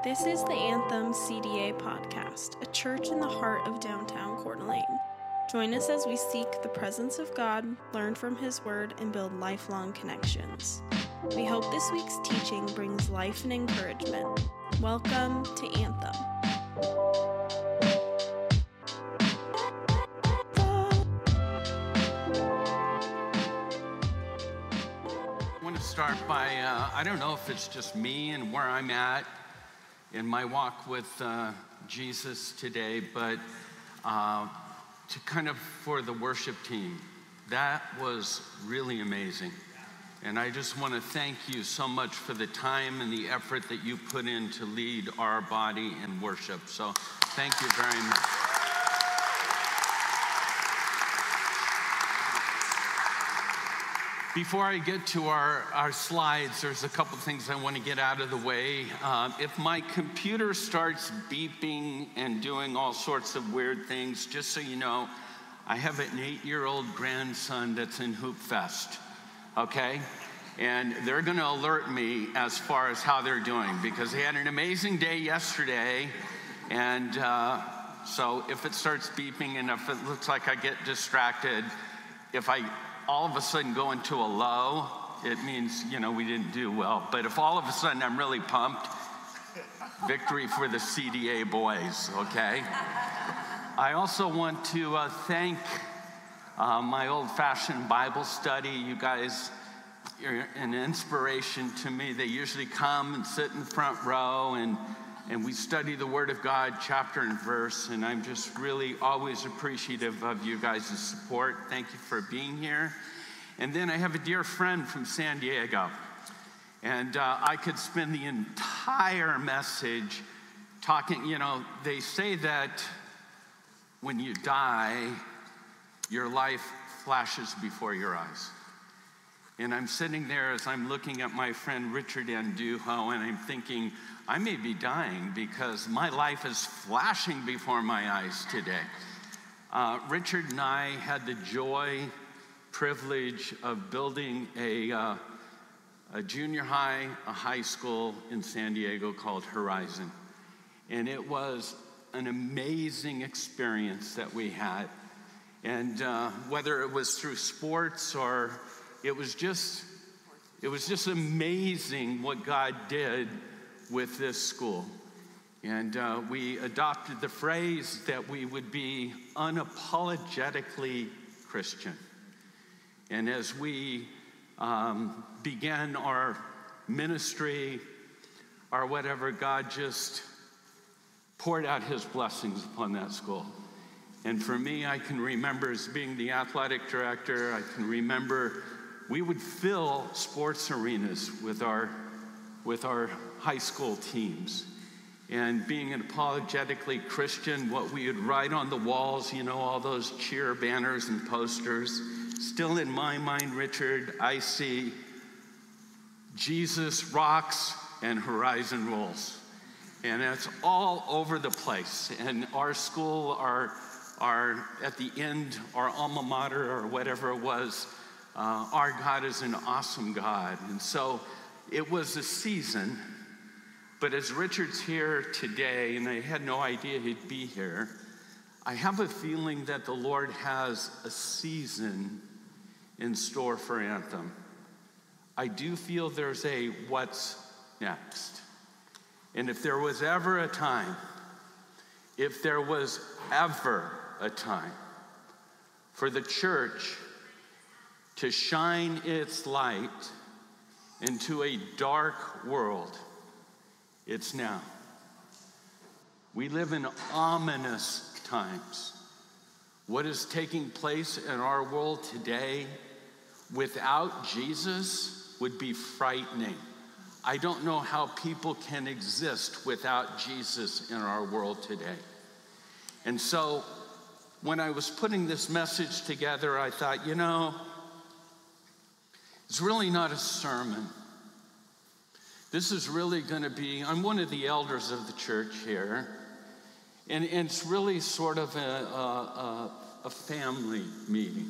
This is the Anthem CDA podcast, a church in the heart of downtown Coeur d'Alene. Join us as we seek the presence of God, learn from His Word, and build lifelong connections. We hope this week's teaching brings life and encouragement. Welcome to Anthem. I want to start by, I don't know if it's just me and where I'm at in my walk with Jesus today, but to kind of for the worship team, that was really amazing. And I just want to thank you so much for the time and the effort that you put in to lead our body in worship. So thank you very much. Before I get to our slides, there's a couple things I want to get out of the way. If my computer starts beeping and doing all sorts of weird things, just so you know, I have an 8-year-old grandson that's in Hoop Fest, okay? And they're going to alert me as far as how they're doing, because they had an amazing day yesterday, and so if it starts beeping and if it looks like I get distracted, if I all of a sudden go into a low, it means, we didn't do well. But if all of a sudden I'm really pumped, victory for the CDA boys, okay? I also want to thank my old-fashioned Bible study. You guys are an inspiration to me. They usually come and sit in the front row, and we study the Word of God chapter and verse, and I'm just really always appreciative of you guys' support. Thank you for being here. And then I have a dear friend from San Diego, and I could spend the entire message talking. They say that when you die, your life flashes before your eyes. And I'm sitting there as I'm looking at my friend Richard Andujo, and I'm thinking, I may be dying because my life is flashing before my eyes today. Richard and I had the privilege of building a junior high, a high school in San Diego called Horizon. And it was an amazing experience that we had. And whether it was through sports or it was just amazing what God did with this school. And we adopted the phrase that we would be unapologetically Christian. And as we began our ministry or whatever, God just poured out His blessings upon that school. And for me, I can remember as being the athletic director, I can remember we would fill sports arenas with our high school teams. And being an apologetically Christian, what we would write on the walls, all those cheer banners and posters. Still in my mind, Richard, I see Jesus rocks and Horizon rolls. And it's all over the place. And our school, our at the end, our alma mater or whatever it was, our God is an awesome God. And so it was a season, but as Richard's here today, and I had no idea he'd be here, I have a feeling that the Lord has a season in store for Anthem. I do feel there's a what's next. And if there was ever a time for the church to shine its light into a dark world, it's now. We live in ominous times. What is taking place in our world today without Jesus would be frightening. I don't know how people can exist without Jesus in our world today. And so when I was putting this message together, I thought, it's really not a sermon. This is really going to be, I'm one of the elders of the church here, and it's really sort of a family meeting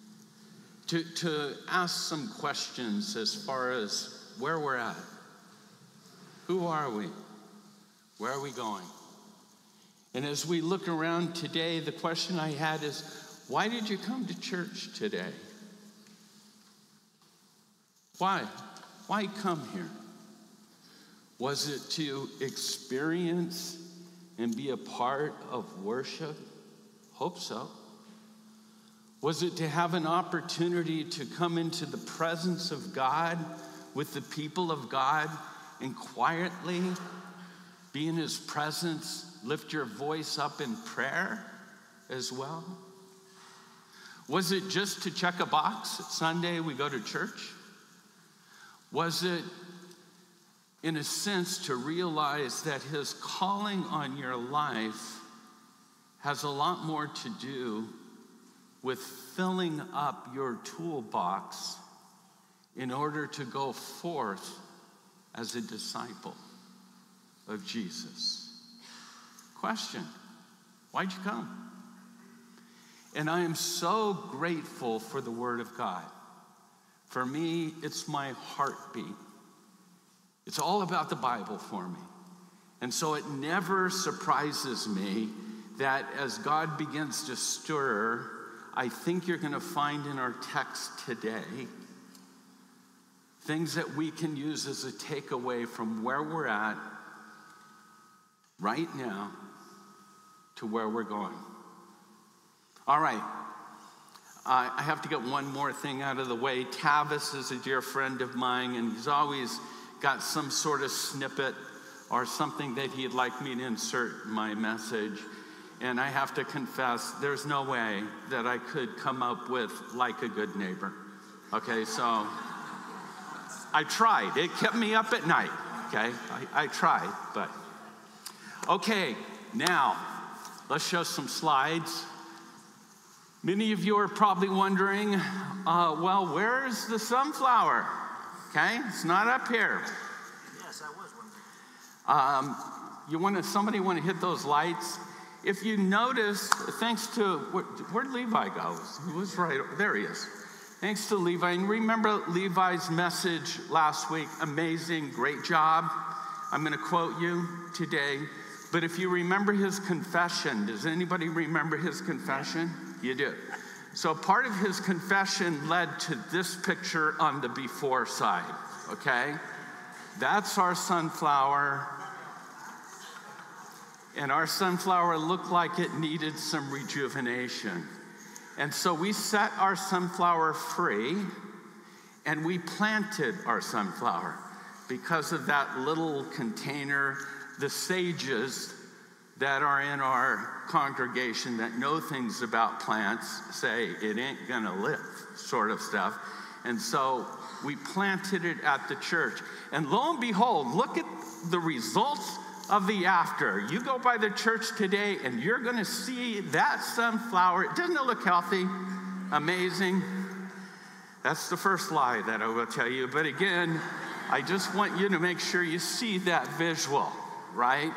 to ask some questions as far as where we're at. Who are we? Where are we going? And as we look around today, the question I had is, why did you come to church today? Why? Why come here? Was it to experience and be a part of worship? Hope so. Was it to have an opportunity to come into the presence of God with the people of God and quietly be in his presence, lift your voice up in prayer as well? Was it just to check a box? Sunday we go to church? Was it, in a sense, to realize that his calling on your life has a lot more to do with filling up your toolbox in order to go forth as a disciple of Jesus? Question: why'd you come? And I am so grateful for the Word of God. For me, it's my heartbeat. It's all about the Bible for me. And so it never surprises me that as God begins to stir, I think you're going to find in our text today things that we can use as a takeaway from where we're at right now to where we're going. All right. I have to get one more thing out of the way. Tavis is a dear friend of mine, and he's always got some sort of snippet or something that he'd like me to insert in my message. And I have to confess, there's no way that I could come up with like a good neighbor. Okay, so I tried. It kept me up at night, okay? I tried, but. Okay, now, let's show some slides. Many of you are probably wondering, well, where's the sunflower? Okay, it's not up here. Yes, I was wondering. Somebody want to hit those lights? If you notice, thanks to, where'd Levi go? He was right, there he is. Thanks to Levi. And remember Levi's message last week, amazing, great job. I'm going to quote you today. But if you remember his confession, does anybody remember his confession? You do. So part of his confession led to this picture on the before side, okay? That's our sunflower. And our sunflower looked like it needed some rejuvenation. And so we set our sunflower free, and we planted our sunflower because of that little container. The sages that are in our congregation that know things about plants say it ain't gonna live, sort of stuff. And so we planted it at the church. And lo and behold, look at the results of the after. You go by the church today and you're gonna see that sunflower. Doesn't it look healthy? Amazing. That's the first lie that I will tell you. But again, I just want you to make sure you see that visual, right?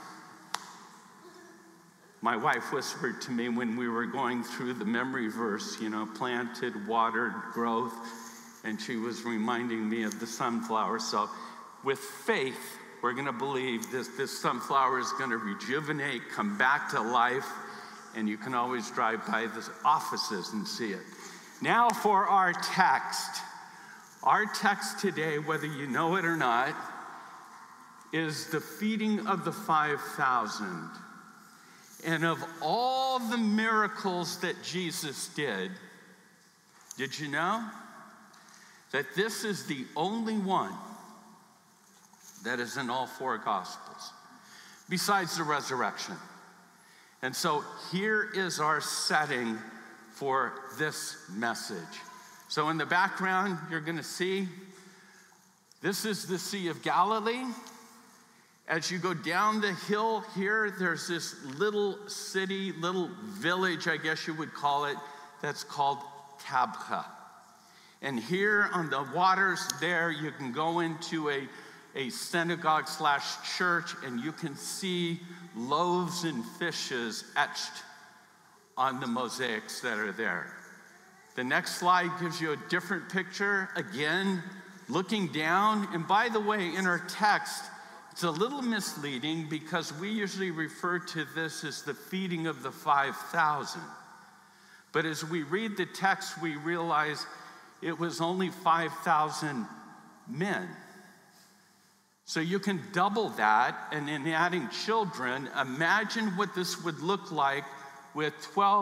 My wife whispered to me when we were going through the memory verse, planted, watered, growth, and she was reminding me of the sunflower. So with faith, we're going to believe this sunflower is going to rejuvenate, come back to life, and you can always drive by the offices and see it. Now for our text. Our text today, whether you know it or not, is the feeding of the 5,000. And of all the miracles that Jesus did you know that this is the only one that is in all four Gospels, besides the resurrection? And so here is our setting for this message. So in the background, you're going to see, this is the Sea of Galilee. As you go down the hill here, there's this little city, little village, I guess you would call it, that's called Tabgha. And here on the waters there, you can go into a synagogue / church, and you can see loaves and fishes etched on the mosaics that are there. The next slide gives you a different picture, again, looking down. And by the way, in our text, It's a little misleading because we usually refer to this as the feeding of the 5,000. But as we read the text, we realize it was only 5,000 men. So you can double that, and in adding children, imagine what this would look like with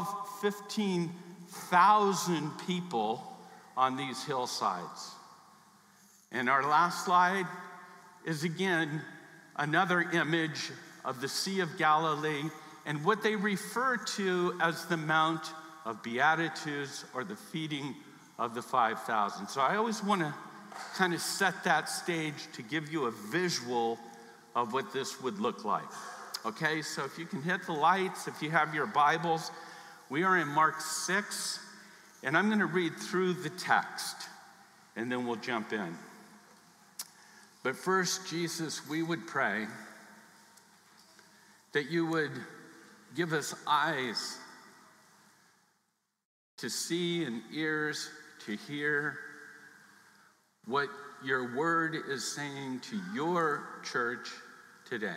15,000 people on these hillsides. And our last slide is again another image of the Sea of Galilee and what they refer to as the Mount of Beatitudes, or the feeding of the 5,000. So I always want to kind of set that stage to give you a visual of what this would look like. Okay, so if you can hit the lights, if you have your Bibles, we are in Mark 6, and I'm going to read through the text, and then we'll jump in. But first, Jesus, we would pray that you would give us eyes to see and ears to hear what your word is saying to your church today.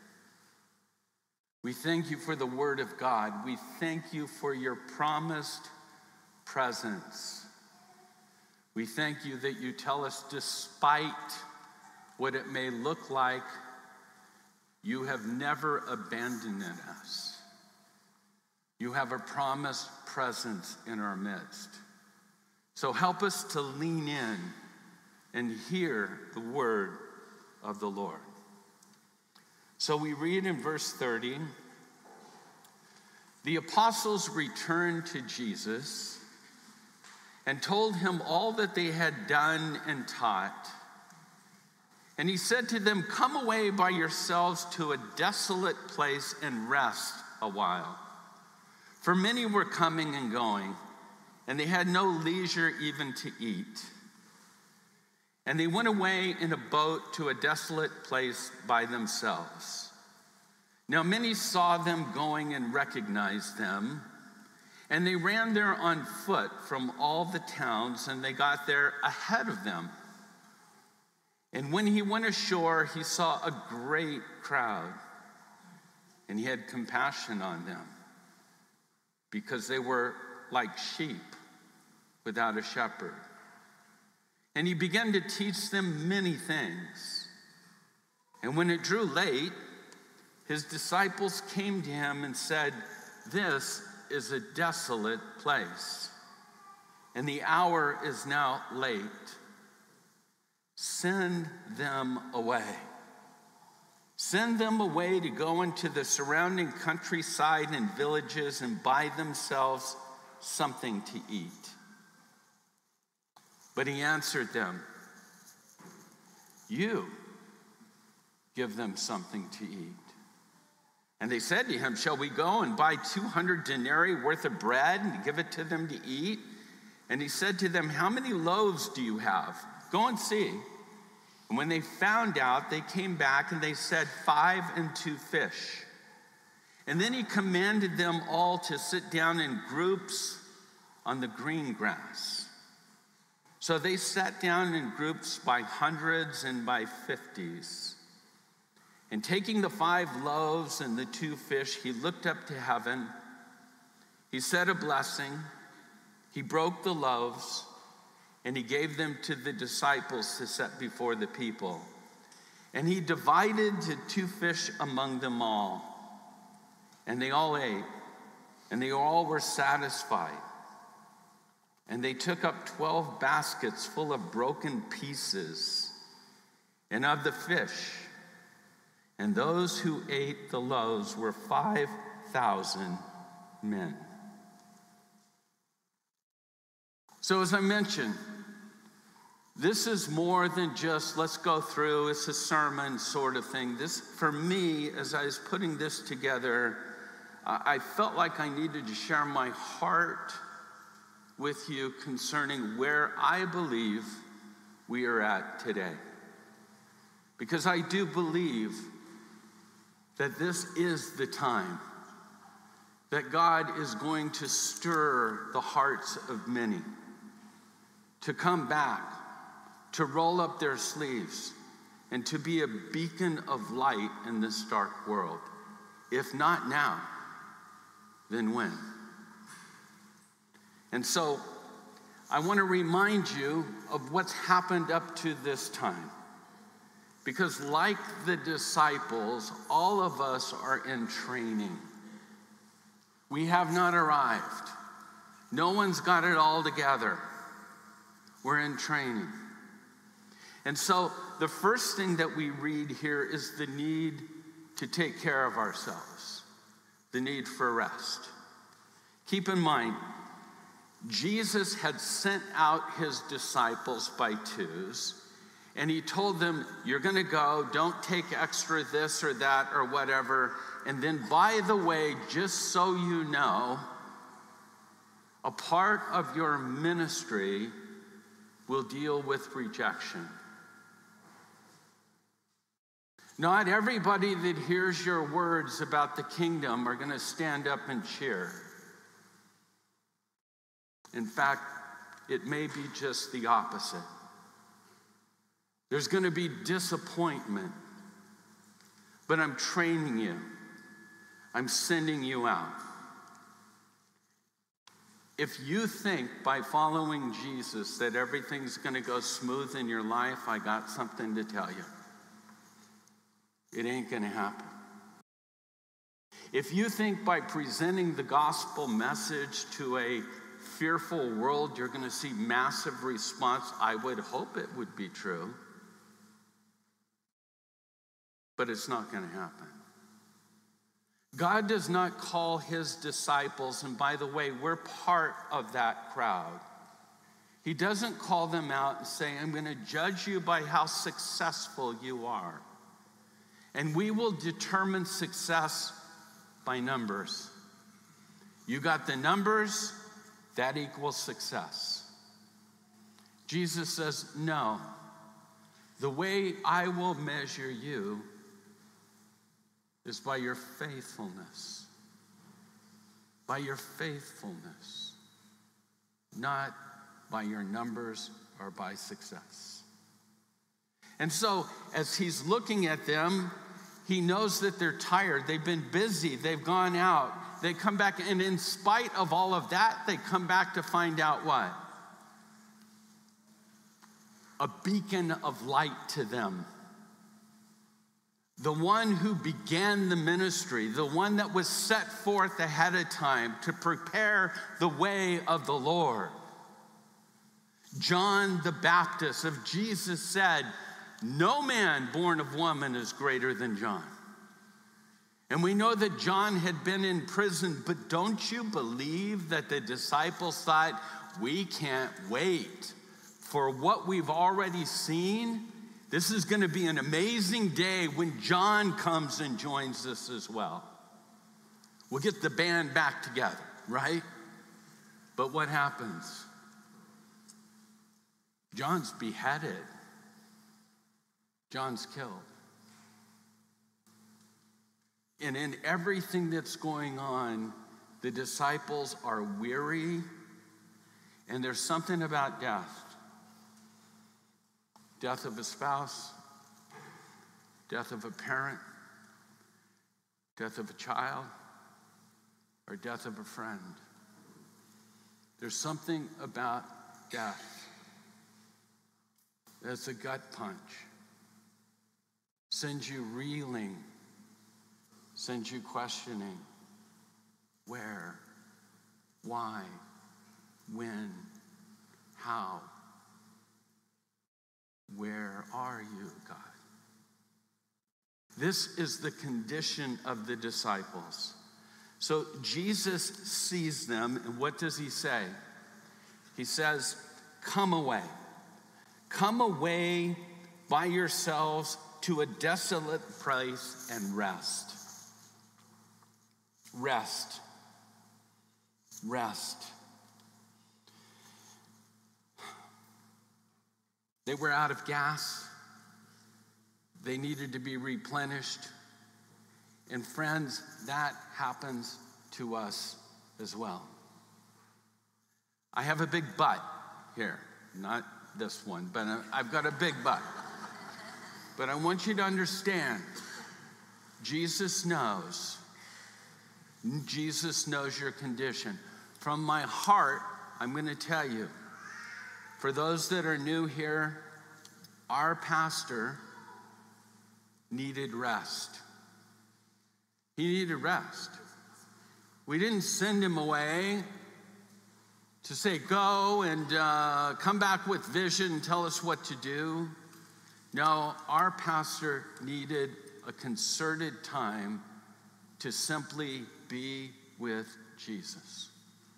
We thank you for the word of God. We thank you for your promised presence. We thank you that you tell us, despite what it may look like, you have never abandoned us. You have a promised presence in our midst. So help us to lean in and hear the word of the Lord. So we read in verse 30, the apostles returned to Jesus and told him all that they had done and taught. And he said to them, come away by yourselves to a desolate place and rest a while. For many were coming and going, and they had no leisure even to eat. And they went away in a boat to a desolate place by themselves. Now many saw them going and recognized them, and they ran there on foot from all the towns, and they got there ahead of them. And when he went ashore, he saw a great crowd, and he had compassion on them, because they were like sheep without a shepherd. And he began to teach them many things. And when it drew late, his disciples came to him and said, this is a desolate place, and the hour is now late. Send them away. Send them away to go into the surrounding countryside and villages and buy themselves something to eat. But he answered them, you give them something to eat. And they said to him, shall we go and buy 200 denarii worth of bread and give it to them to eat? And he said to them, how many loaves do you have? Go and see. And when they found out, they came back and they said, 5 and 2 fish. And then he commanded them all to sit down in groups on the green grass. So they sat down in groups by hundreds and by 50s. And taking the 5 loaves and the 2 fish, he looked up to heaven. He said a blessing. He broke the loaves, and he gave them to the disciples to set before the people. And he divided the 2 fish among them all. And they all ate, and they all were satisfied. And they took up 12 baskets full of broken pieces and of the fish. And those who ate the loaves were 5,000 men. So as I mentioned, this is more than just let's go through, it's a sermon sort of thing. This, for me, as I was putting this together, I felt like I needed to share my heart with you concerning where I believe we are at today. Because I do believe that this is the time that God is going to stir the hearts of many to come back, to roll up their sleeves, and to be a beacon of light in this dark world. If not now, then when? And so I want to remind you of what's happened up to this time. Because like the disciples, all of us are in training. We have not arrived. No one's got it all together. We're in training. And so the first thing that we read here is the need to take care of ourselves, the need for rest. Keep in mind, Jesus had sent out his disciples by twos, and he told them, you're going to go, don't take extra this or that or whatever. And then, by the way, just so you know, a part of your ministry will deal with rejection. Not everybody that hears your words about the kingdom are going to stand up and cheer. In fact, it may be just the opposite. There's going to be disappointment, but I'm training you. I'm sending you out. If you think by following Jesus that everything's going to go smooth in your life, I got something to tell you. It ain't going to happen. If you think by presenting the gospel message to a fearful world, you're going to see massive response, I would hope it would be true. But it's not going to happen. God does not call his disciples, and by the way, we're part of that crowd. He doesn't call them out and say, I'm going to judge you by how successful you are. And we will determine success by numbers. You got the numbers, that equals success. Jesus says, no. The way I will measure you is by your faithfulness. By your faithfulness. Not by your numbers or by success. And so, as he's looking at them, he knows that they're tired. They've been busy. They've gone out. They come back, and in spite of all of that, they come back to find out what? A beacon of light to them. The one who began the ministry, the one that was set forth ahead of time to prepare the way of the Lord. John the Baptist of Jesus said, no man born of woman is greater than John. And we know that John had been in prison, but don't you believe that the disciples thought, we can't wait for what we've already seen? This is going to be an amazing day when John comes and joins us as well. We'll get the band back together, right? But what happens? John's beheaded. John's killed. And in everything that's going on, the disciples are weary, and there's something about death. Death of a spouse, death of a parent, death of a child, or death of a friend. There's something about death that's a gut punch. Sends you reeling, sends you questioning. Where? Why? When? How? Where are you, God? This is the condition of the disciples. So Jesus sees them, and what does he say? He says, come away. Come away by yourselves to a desolate place and rest. Rest. Rest. They were out of gas. They needed to be replenished. And friends, that happens to us as well. I have a big but here. Not this one, but I've got a big but. But I want you to understand, Jesus knows. Jesus knows your condition. From my heart, I'm going to tell you, for those that are new here, our pastor needed rest. He needed rest. We didn't send him away to say, go and come back with vision and tell us what to do. No, our pastor needed a concerted time to simply be with Jesus.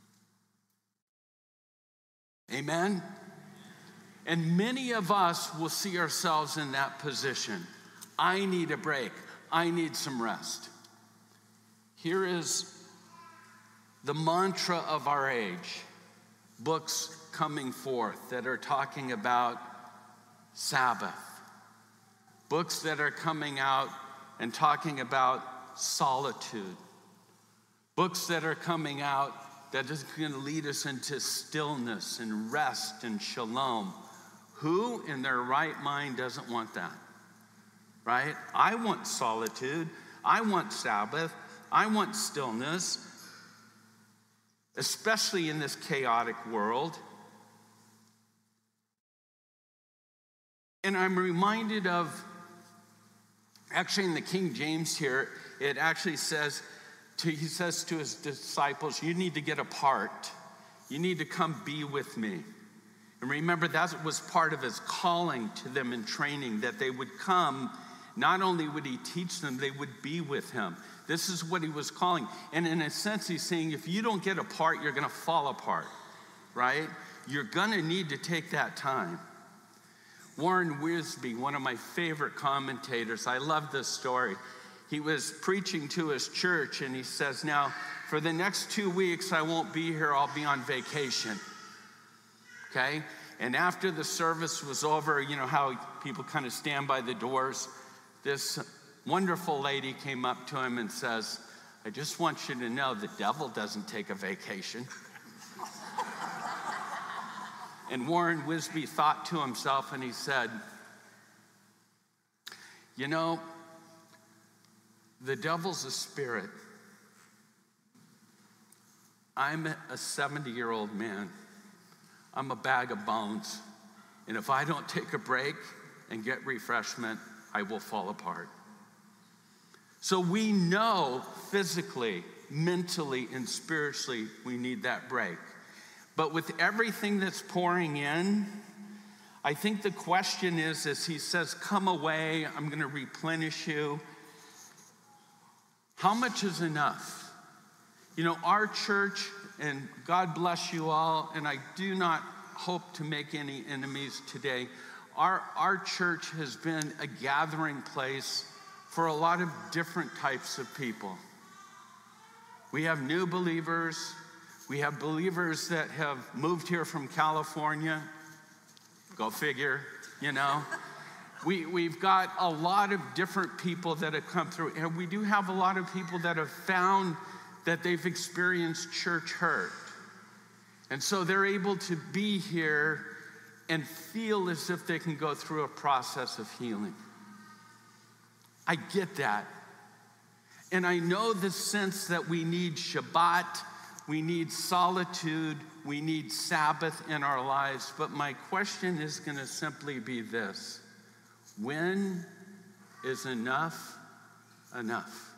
Amen? And many of us will see ourselves in that position. I need a break. I need some rest. Here is the mantra of our age. Books coming forth that are talking about Sabbath. Books that are coming out and talking about solitude. Books that are coming out that is going to lead us into stillness and rest and shalom. Who in their right mind doesn't want that? Right? I want solitude. I want Sabbath. I want stillness, especially in this chaotic world. And I'm reminded of, actually in the King James here, it actually says, he says to his disciples, you need to get apart. You need to come be with me. And remember, that was part of his calling to them in training, that they would come. Not only would he teach them, they would be with him. This is what he was calling. And in a sense, he's saying, if you don't get apart, you're going to fall apart, right? You're going to need to take that time. Warren Wiersbe, one of my favorite commentators, I love this story. He was preaching to his church, and he says, now, for the next 2 weeks, I won't be here. I'll be on vacation. Okay? And after the service was over, you know how people kind of stand by the doors? This wonderful lady came up to him and says, I just want you to know the devil doesn't take a vacation. And Warren Wiersbe thought to himself, and he said, you know, the devil's a spirit. I'm a 70-year-old man. I'm a bag of bones. And if I don't take a break and get refreshment, I will fall apart. So we know physically, mentally, and spiritually we need that break. But with everything that's pouring in, I think the question is, as he says, come away, I'm going to replenish you. How much is enough? You know, our church, and God bless you all, and I do not hope to make any enemies today. Our church has been a gathering place for a lot of different types of people. We have new believers. We have believers that have moved here from California. Go figure, you know. We've got a lot of different people that have come through. And we do have a lot of people that have found that they've experienced church hurt. And so they're able to be here and feel as if they can go through a process of healing. I get that. And I know the sense that we need Shabbat, we need solitude, we need Sabbath in our lives. But my question is going to simply be this. When is enough enough?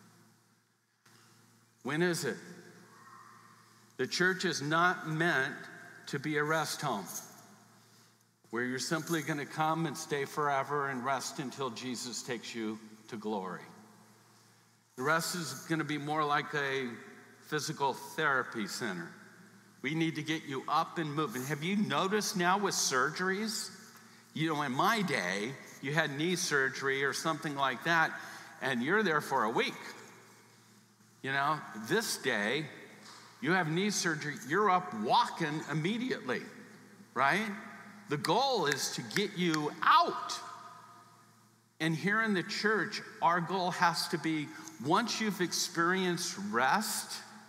When is it? The church is not meant to be a rest home where you're simply going to come and stay forever and rest until Jesus takes you to glory. The rest is going to be more like a physical therapy center. We need to get you up and moving. Have you noticed now with surgeries? You know, in my day, you had knee surgery or something like that, and you're there for a week. You know, this day, you have knee surgery, you're up walking immediately, right? The goal is to get you out. And here in the church, our goal has to be, once you've experienced rest,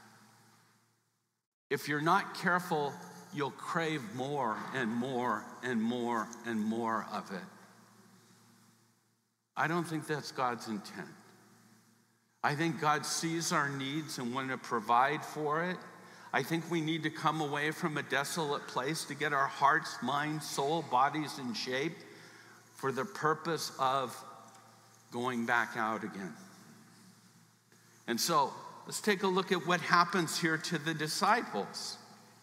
if you're not careful, you'll crave more and more and more and more of it. I don't think that's God's intent. I think God sees our needs and wants to provide for it. I think we need to come away from a desolate place to get our hearts, minds, soul, bodies in shape for the purpose of going back out again. And so, let's take a look at what happens here to the disciples.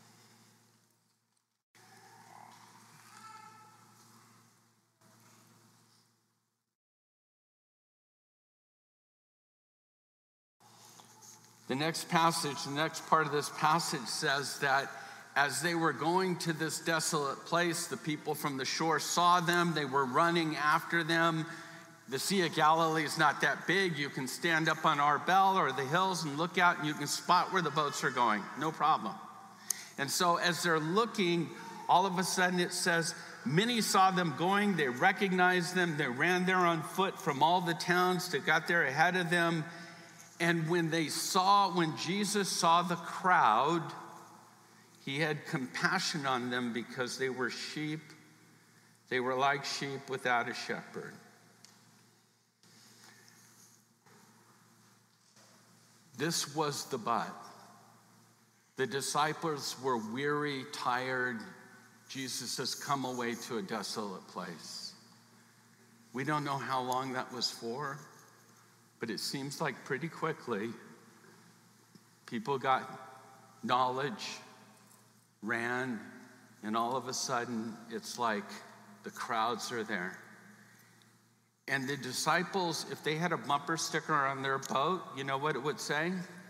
The next part of this passage says that as they were going to this desolate place, the people from the shore saw them. They were running after them. The Sea of Galilee is not that big. You can stand up on Arbel or the hills and look out, and you can spot where the boats are going. No problem. And so as they're looking, all of a sudden it says, many saw them going. They recognized them. They ran there on foot from all the towns that got there ahead of them. And when Jesus saw the crowd, he had compassion on them because they were sheep. They were like sheep without a shepherd. This was the but. The disciples were weary, tired. Jesus has come away to a desolate place. We don't know how long that was for, but it seems like pretty quickly people got knowledge, ran, and all of a sudden it's like the crowds are there. And the disciples, if they had a bumper sticker on their boat, you know what it would say?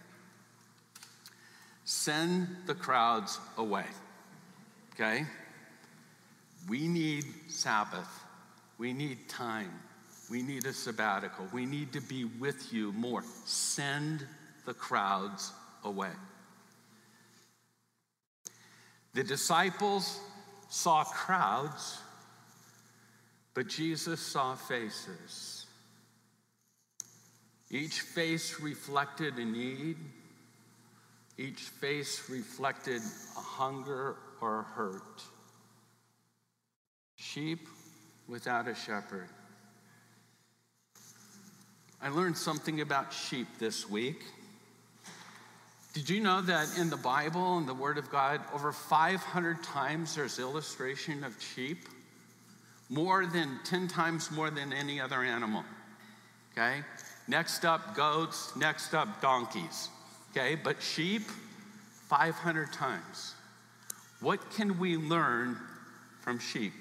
Send the crowds away, okay? We need Sabbath. We need time. We need a sabbatical. We need to be with you more. Send the crowds away. The disciples saw crowds, but Jesus saw faces. Each face reflected a need. Each face reflected a hunger or a hurt. Sheep without a shepherd. I learned something about sheep this week. Did you know that in the Bible and the Word of God, over 500 times there's illustration of sheep? 10 times more than any other animal, okay? Next up, goats. Next up, donkeys, okay? But sheep, 500 times. What can we learn from sheep?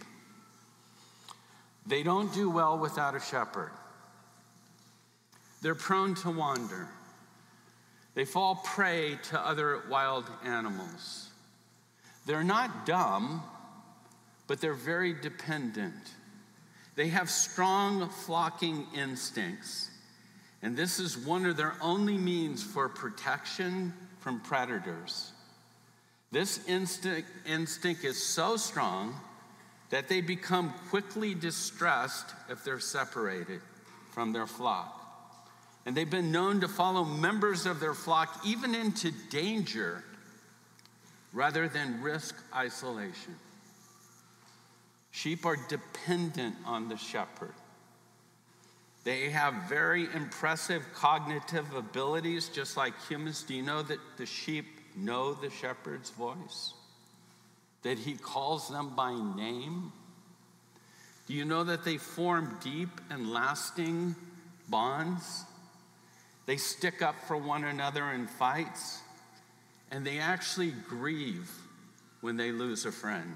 They don't do well without a shepherd. They're prone to wander. They fall prey to other wild animals. They're not dumb, but they're very dependent. They have strong flocking instincts, and this is one of their only means for protection from predators. This instinct is so strong that they become quickly distressed if they're separated from their flock. And they've been known to follow members of their flock even into danger rather than risk isolation. Sheep are dependent on the shepherd. They have very impressive cognitive abilities, just like humans. Do you know that the sheep know the shepherd's voice? That he calls them by name? Do you know that they form deep and lasting bonds? They stick up for one another in fights, and they actually grieve when they lose a friend.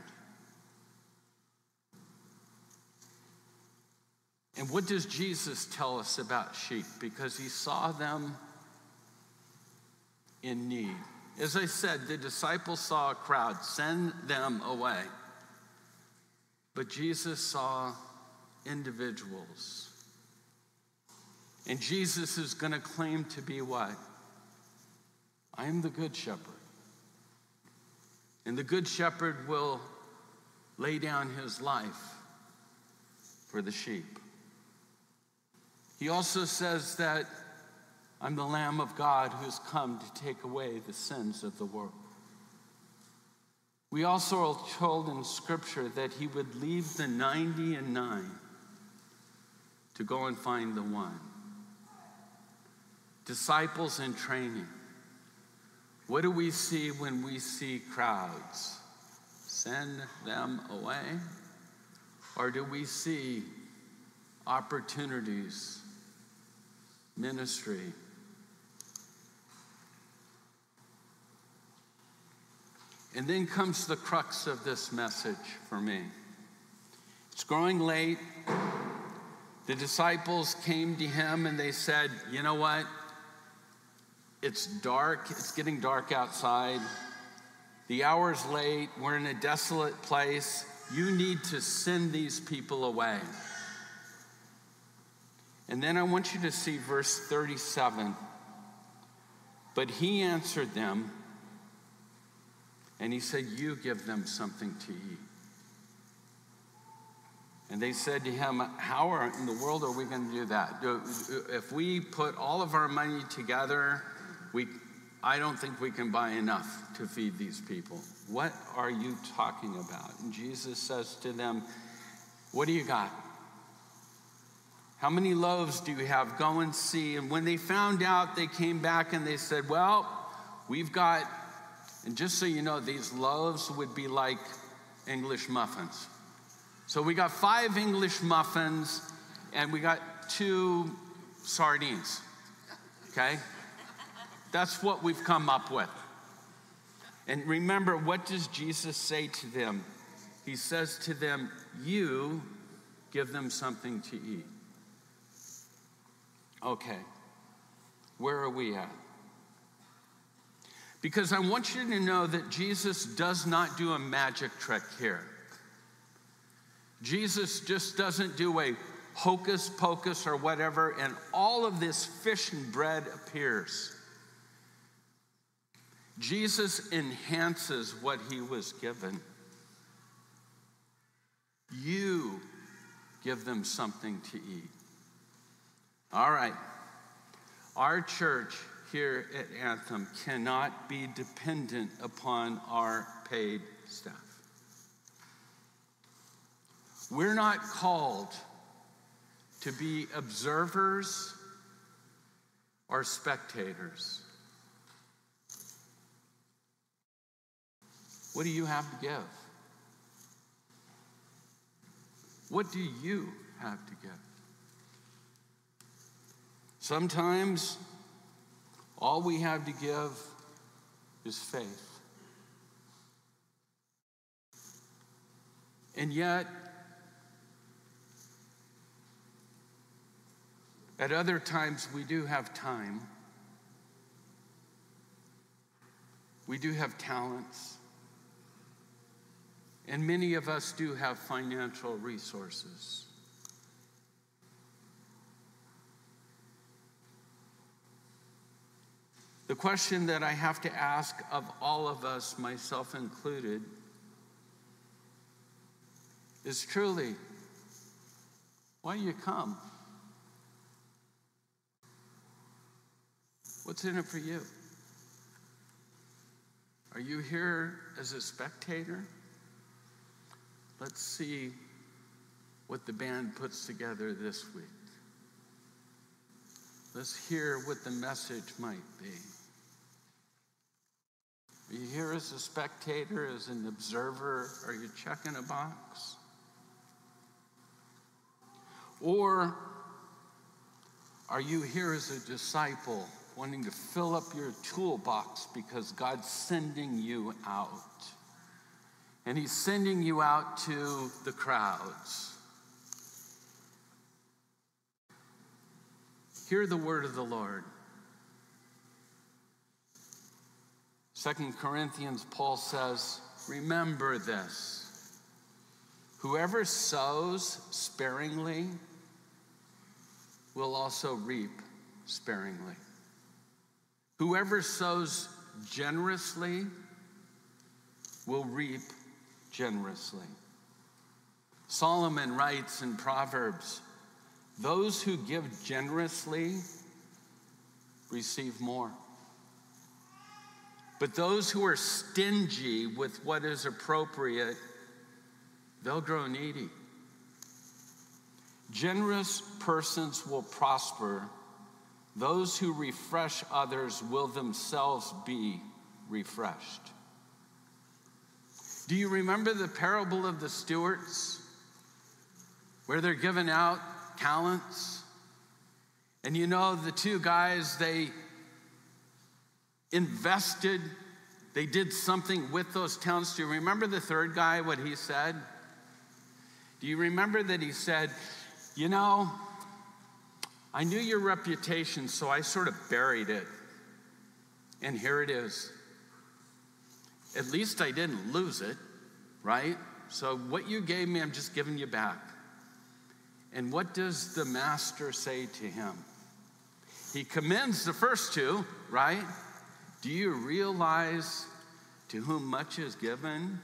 And what does Jesus tell us about sheep? Because he saw them in need. As I said, the disciples saw a crowd, send them away. But Jesus saw individuals. And Jesus is going to claim to be what? I am the good shepherd. And the good shepherd will lay down his life for the sheep. He also says that I'm the Lamb of God who's come to take away the sins of the world. We also are told in Scripture that he would leave the 99 to go and find the one. Disciples in training. What do we see when we see crowds? Send them away? Or do we see opportunities, ministry? And then comes the crux of this message for me. It's growing late. The disciples came to him and they said, you know what? It's dark. It's getting dark outside. The hour's late. We're in a desolate place. You need to send these people away. And then I want you to see verse 37. But he answered them, and he said, you give them something to eat. And they said to him, how in the world are we going to do that? If we put all of our money together, I don't think we can buy enough to feed these people. What are you talking about? And Jesus says to them, what do you got? How many loaves do you have? Go and see. And when they found out, they came back and they said, well, we've got, and just so you know, these loaves would be like English muffins. So we got 5 English muffins and we got 2 sardines, okay? That's what we've come up with. And remember, what does Jesus say to them? He says to them, you give them something to eat. Okay, where are we at? Because I want you to know that Jesus does not do a magic trick here. Jesus just doesn't do a hocus pocus or whatever, and all of this fish and bread appears. Jesus enhances what he was given. You give them something to eat. All right. Our church here at Anthem cannot be dependent upon our paid staff. We're not called to be observers or spectators. What do you have to give? What do you have to give? Sometimes all we have to give is faith. And yet, at other times, we do have time. We do have talents. And many of us do have financial resources. The question that I have to ask of all of us, myself included, is truly, why do you come? What's in it for you? Are you here as a spectator? Let's see what the band puts together this week. Let's hear what the message might be. Are you here as a spectator, as an observer? Are you checking a box? Or are you here as a disciple, wanting to fill up your toolbox because God's sending you out? And he's sending you out to the crowds. Hear the word of the Lord. 2 Corinthians, Paul says, remember this. Whoever sows sparingly will also reap sparingly. Whoever sows generously will reap generously. Solomon writes in Proverbs, those who give generously receive more. But those who are stingy with what is appropriate, they'll grow needy. Generous persons will prosper. Those who refresh others will themselves be refreshed. Do you remember the parable of the stewards, where they're giving out talents? And you know, the two guys, they invested, they did something with those talents. Do you remember the third guy, what he said? Do you remember that he said, you know, I knew your reputation, so I sort of buried it. And here it is. At least I didn't lose it, right? So what you gave me, I'm just giving you back. And what does the master say to him? He commends the first two, right? Do you realize to whom much is given,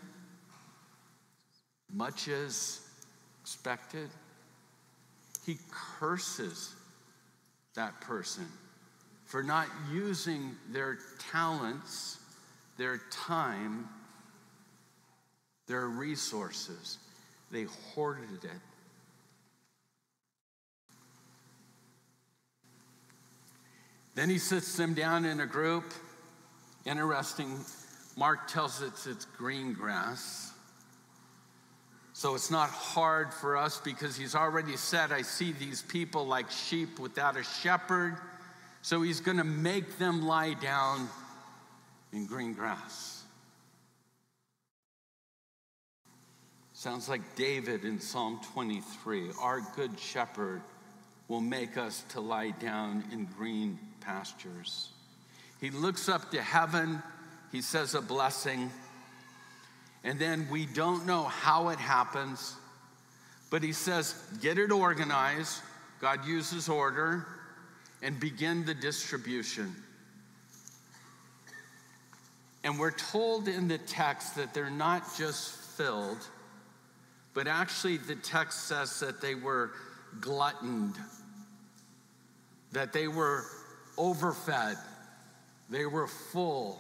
much is expected? He curses that person for not using their talents, their time, their resources. They hoarded it. Then he sits them down in a group. Interesting, Mark tells us it's green grass. So it's not hard for us because he's already said, I see these people like sheep without a shepherd. So he's going to make them lie down in green grass. Sounds like David in Psalm 23. Our good shepherd will make us to lie down in green pastures. He looks up to heaven. He says a blessing. And then we don't know how it happens, but he says, get it organized. God uses order and begin the distribution. And we're told in the text that they're not just filled, but actually the text says that they were gluttoned, that they were overfed, they were full.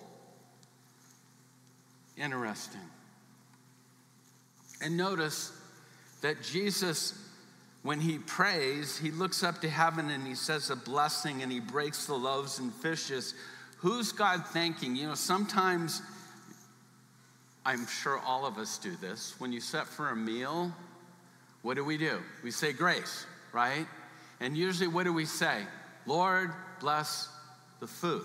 Interesting. And notice that Jesus, when he prays, he looks up to heaven and he says a blessing and he breaks the loaves and fishes. Who's God thanking? You know, sometimes, I'm sure all of us do this. When you set for a meal, what do? We say grace, right? And usually what do we say? Lord, bless the food.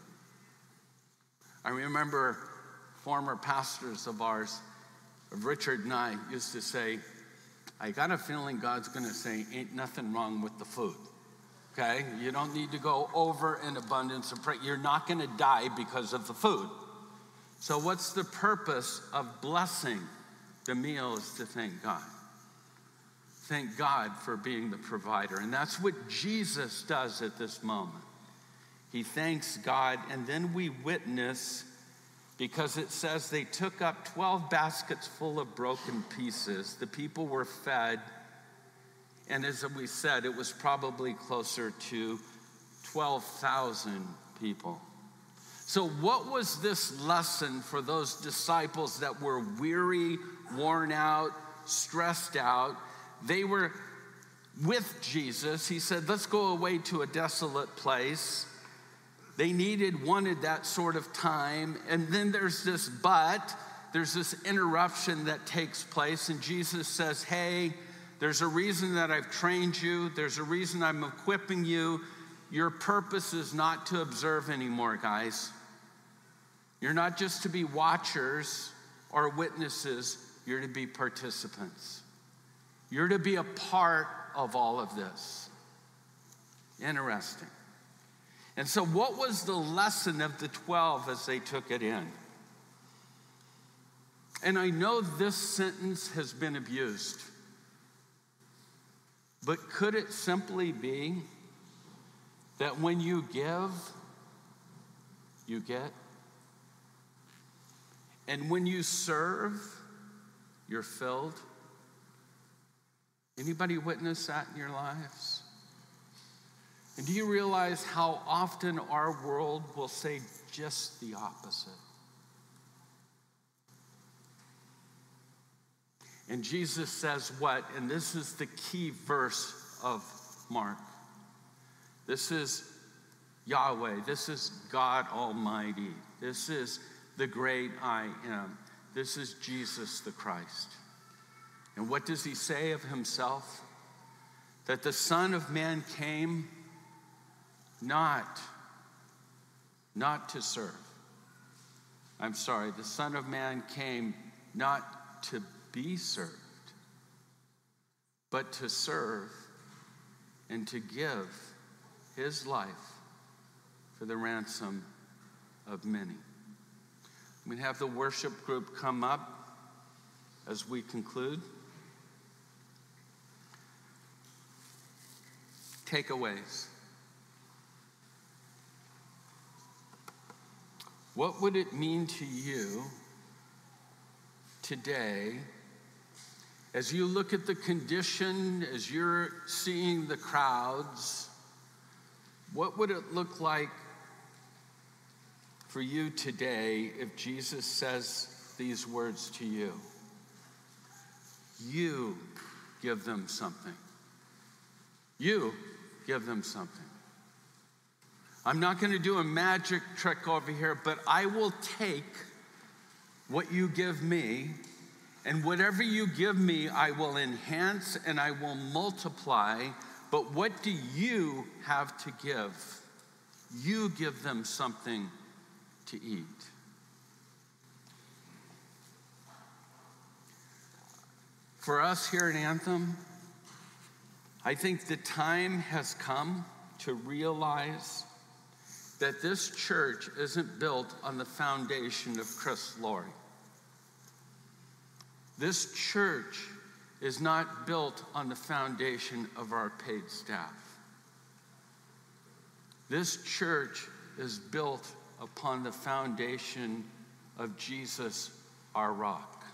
I remember former pastors of ours, Richard and I, used to say, I got a feeling God's going to say, ain't nothing wrong with the food, okay? You don't need to go over in abundance of prayer. You're not going to die because of the food. So what's the purpose of blessing the meal is to thank God. Thank God for being the provider. And that's what Jesus does at this moment. He thanks God, and then we witness, because it says they took up 12 baskets full of broken pieces. The people were fed, and as we said, it was probably closer to 12,000 people. So what was this lesson for those disciples that were weary, worn out, stressed out? They were with Jesus. He said, let's go away to a desolate place. They wanted that sort of time. And then there's this interruption that takes place. And Jesus says, hey, there's a reason that I've trained you. There's a reason I'm equipping you. Your purpose is not to observe anymore, guys. You're not just to be watchers or witnesses. You're to be participants. You're to be a part of all of this. Interesting. And so what was the lesson of the 12 as they took it in? And I know this sentence has been abused, but could it simply be that when you give, you get? And when you serve, you're filled? Anybody witness that in your lives? And do you realize how often our world will say just the opposite? And Jesus says what? And this is the key verse of Mark. This is Yahweh. This is God Almighty. This is the great I am. This is Jesus the Christ. And what does he say of himself? That the Son of Man came not to serve. I'm sorry, the Son of Man came not to be served, but to serve and to give his life for the ransom of many. I'm going to have the worship group come up as we conclude. Takeaways. What would it mean to you today as you look at the condition, as you're seeing the crowds? What would it look like for you today if Jesus says these words to you? You give them something. You give them something. I'm not going to do a magic trick over here, but I will take what you give me, and whatever you give me, I will enhance and I will multiply. But what do you have to give? You give them something to eat. For us here at Anthem, I think the time has come to realize that this church isn't built on the foundation of Chris Laurie. This church is not built on the foundation of our paid staff. This church is built upon the foundation of Jesus, our rock.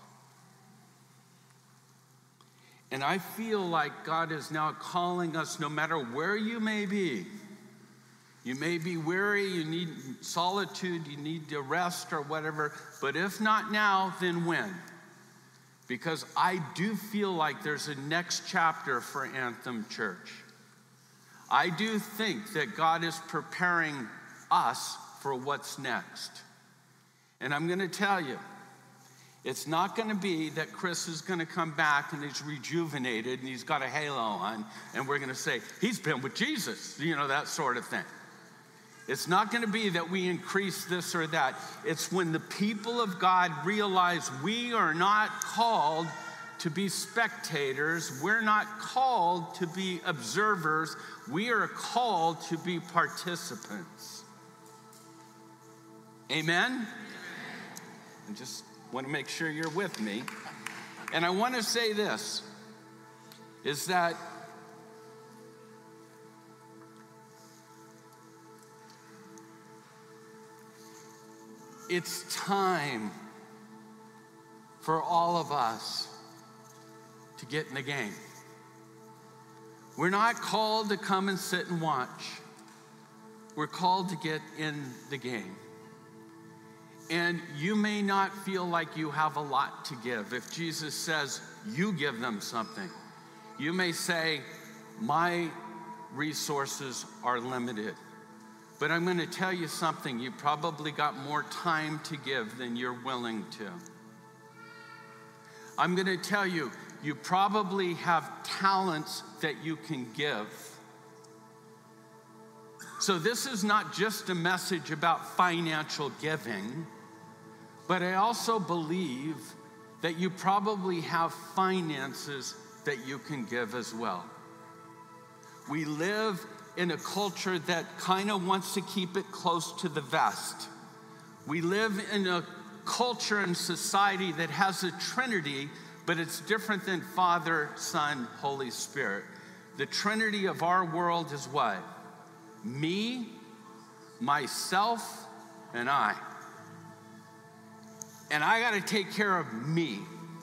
And I feel like God is now calling us, no matter where you may be. You may be weary, you need solitude, you need to rest or whatever, but if not now, then when? Because I do feel like there's a next chapter for Anthem Church. I do think that God is preparing us for what's next. And I'm going to tell you, it's not going to be that Chris is going to come back and he's rejuvenated and he's got a halo on and we're going to say, he's been with Jesus, that sort of thing. It's not going to be that we increase this or that. It's when the people of God realize we are not called to be spectators. We're not called to be observers. We are called to be participants. Amen? I just want to make sure you're with me. And I want to say this, is that it's time for all of us to get in the game. We're not called to come and sit and watch. We're called to get in the game. And you may not feel like you have a lot to give. If Jesus says, you give them something, you may say, my resources are limited. But I'm going to tell you something. You probably got more time to give than you're willing to. I'm going to tell you, you probably have talents that you can give. So this is not just a message about financial giving, but I also believe that you probably have finances that you can give as well. We live in a culture that kind of wants to keep it close to the vest. We live in a culture and society that has a Trinity, but it's different than Father, Son, Holy Spirit. The Trinity of our world is what? Me, myself, and I. And I got to take care of me.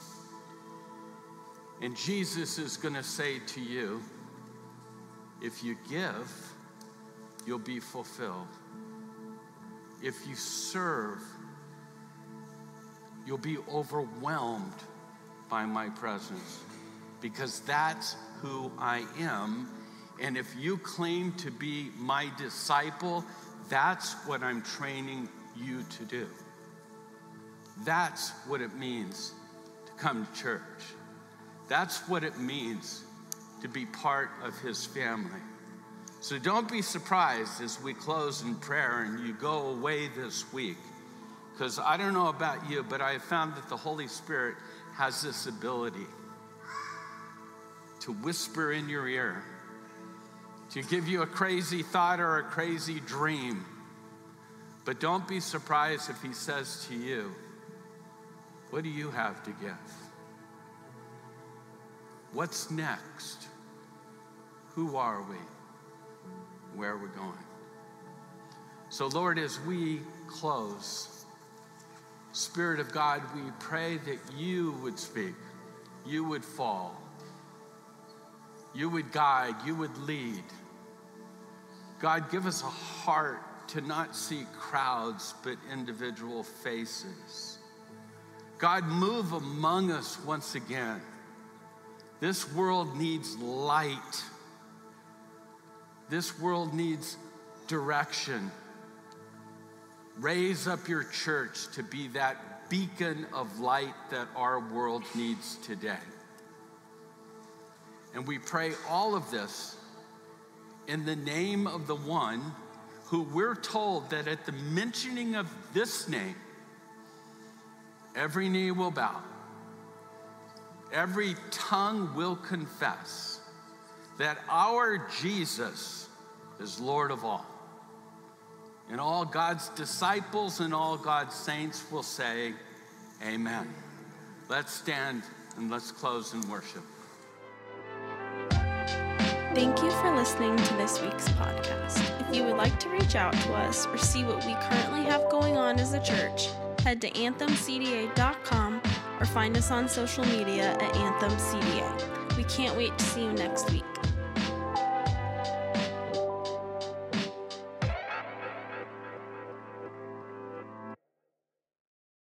And Jesus is going to say to you, if you give, you'll be fulfilled. If you serve, you'll be overwhelmed by my presence, because that's who I am. And if you claim to be my disciple, that's what I'm training you to do. That's what it means to come to church. That's what it means to be part of his family. So don't be surprised as we close in prayer and you go away this week, because I don't know about you, but I have found that the Holy Spirit has this ability to whisper in your ear, to give you a crazy thought or a crazy dream. But don't be surprised if he says to you, what do you have to give? What's next? Who are we? Where are we going? So Lord, as we close, Spirit of God, we pray that you would speak, you would fall, you would guide, you would lead. God, give us a heart to not see crowds, but individual faces. God, move among us once again. This world needs light. This world needs direction. Raise up your church to be that beacon of light that our world needs today. And we pray all of this in the name of the one who we're told that at the mentioning of this name, every knee will bow, every tongue will confess that our Jesus is Lord of all. And all God's disciples and all God's saints will say, amen. Let's stand and let's close in worship. Thank you for listening to this week's podcast. If you would like to reach out to us or see what we currently have going on as a church, head to anthemcda.com or find us on social media at AnthemCDA. We can't wait to see you next week.